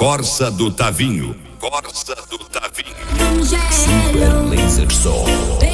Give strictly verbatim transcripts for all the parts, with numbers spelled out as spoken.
Corsa do Tavinho. Corsa do Tavinho. Super Laser Som.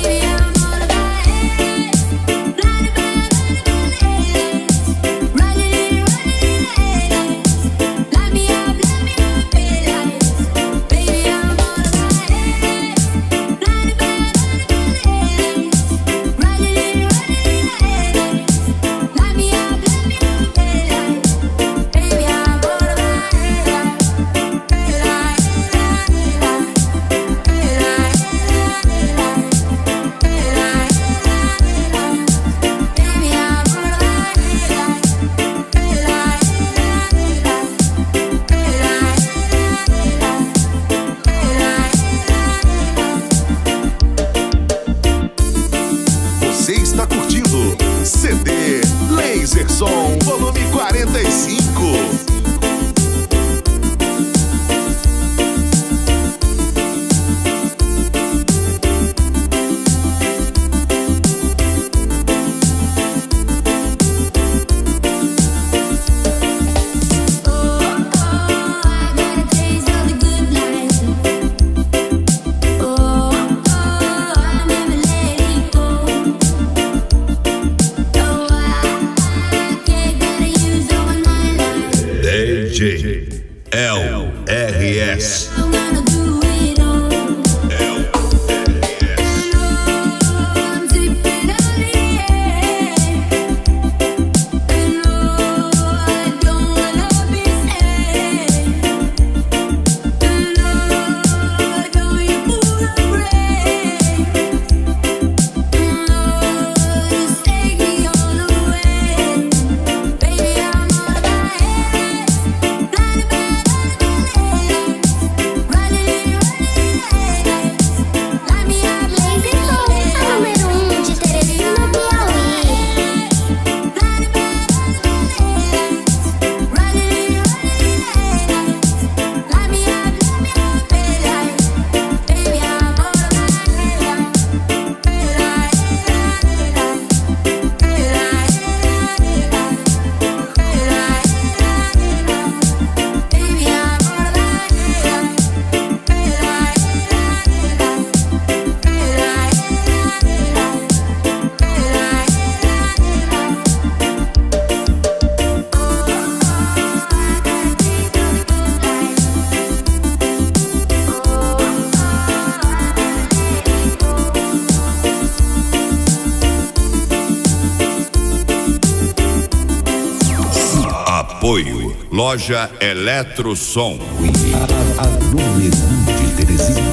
Você está curtindo C D Laser Som, volume quarenta e cinco. D J L R S. Apoio Loja Eletrosom. A, a, a número um de Teresina.